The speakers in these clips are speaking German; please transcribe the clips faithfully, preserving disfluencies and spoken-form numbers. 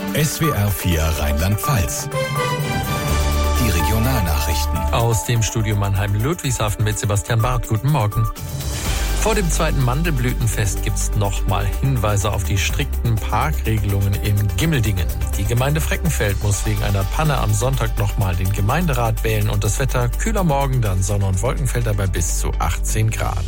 S W R vier Rheinland-Pfalz. Die Regionalnachrichten. Aus dem Studio Mannheim-Ludwigshafen mit Sebastian Barth. Guten Morgen. Vor dem zweiten Mandelblütenfest gibt es nochmal Hinweise auf die strikten Parkregelungen in Gimmeldingen. Die Gemeinde Freckenfeld muss wegen einer Panne am Sonntag nochmal den Gemeinderat wählen und das Wetter kühler Morgen, dann Sonne und Wolkenfelder bei bis zu achtzehn Grad.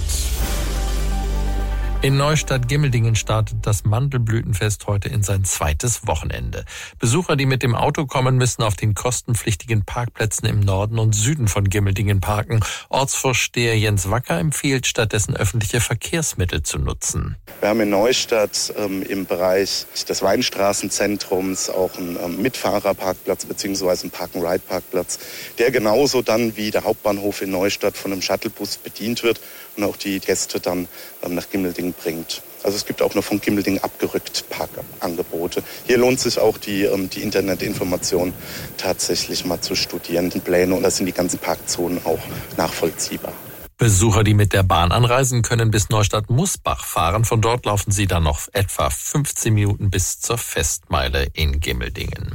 In Neustadt-Gimmeldingen startet das Mandelblütenfest heute in sein zweites Wochenende. Besucher, die mit dem Auto kommen, müssen auf den kostenpflichtigen Parkplätzen im Norden und Süden von Gimmeldingen parken. Ortsvorsteher Jens Wacker empfiehlt, stattdessen öffentliche Verkehrsmittel zu nutzen. Wir haben in Neustadt ähm, im Bereich des Weinstraßenzentrums auch einen ähm, Mitfahrerparkplatz bzw. einen Park-and-Ride-Parkplatz, der genauso dann wie der Hauptbahnhof in Neustadt von einem Shuttlebus bedient wird und auch die Gäste dann ähm, nach Gimmeldingen bringt. Also es gibt auch noch von Gimmeldingen abgerückt Parkangebote. Hier lohnt sich auch die, ähm, die Internetinformation tatsächlich mal zu studieren. Die Pläne und da sind die ganzen Parkzonen auch nachvollziehbar. Besucher, die mit der Bahn anreisen, können bis Neustadt-Musbach fahren. Von dort laufen sie dann noch etwa fünfzehn Minuten bis zur Festmeile in Gimmeldingen.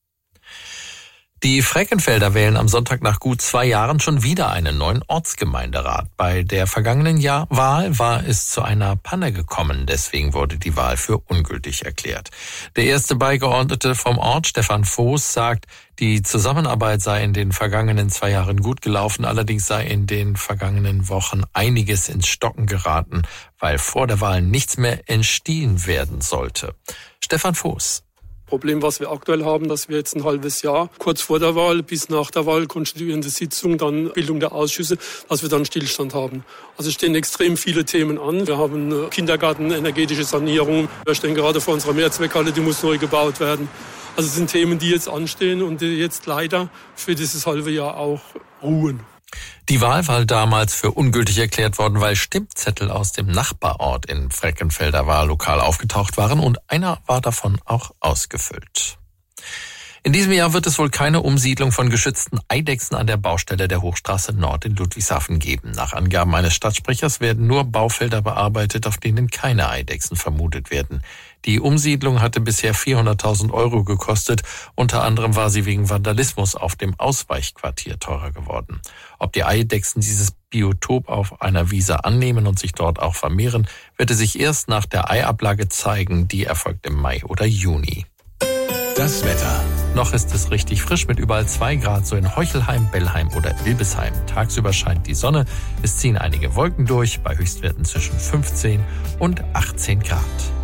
Die Freckenfelder wählen am Sonntag nach gut zwei Jahren schon wieder einen neuen Ortsgemeinderat. Bei der vergangenen Jahr Wahl war es zu einer Panne gekommen, deswegen wurde die Wahl für ungültig erklärt. Der erste Beigeordnete vom Ort, Stefan Voß, sagt, die Zusammenarbeit sei in den vergangenen zwei Jahren gut gelaufen, allerdings sei in den vergangenen Wochen einiges ins Stocken geraten, weil vor der Wahl nichts mehr entstehen werden sollte. Stefan Voß. Problem, was wir aktuell haben, dass wir jetzt ein halbes Jahr kurz vor der Wahl bis nach der Wahl konstituierende Sitzung, dann Bildung der Ausschüsse, dass wir dann Stillstand haben. Also es stehen extrem viele Themen an. Wir haben Kindergarten, energetische Sanierung. Wir stehen gerade vor unserer Mehrzweckhalle, die muss neu gebaut werden. Also es sind Themen, die jetzt anstehen und die jetzt leider für dieses halbe Jahr auch ruhen. Die Wahl war damals für ungültig erklärt worden, weil Stimmzettel aus dem Nachbarort in Freckenfelder Wahllokal aufgetaucht waren und einer war davon auch ausgefüllt. In diesem Jahr wird es wohl keine Umsiedlung von geschützten Eidechsen an der Baustelle der Hochstraße Nord in Ludwigshafen geben. Nach Angaben eines Stadtsprechers werden nur Baufelder bearbeitet, auf denen keine Eidechsen vermutet werden. Die Umsiedlung hatte bisher vierhunderttausend Euro gekostet. Unter anderem war sie wegen Vandalismus auf dem Ausweichquartier teurer geworden. Ob die Eidechsen dieses Biotop auf einer Wiese annehmen und sich dort auch vermehren, wird es sich erst nach der Eiablage zeigen. Die erfolgt im Mai oder Juni. Das Wetter. Noch ist es richtig frisch mit überall zwei Grad, so in Heuchelheim, Bellheim oder Ilbesheim. Tagsüber scheint die Sonne, es ziehen einige Wolken durch, bei Höchstwerten zwischen fünfzehn und achtzehn Grad.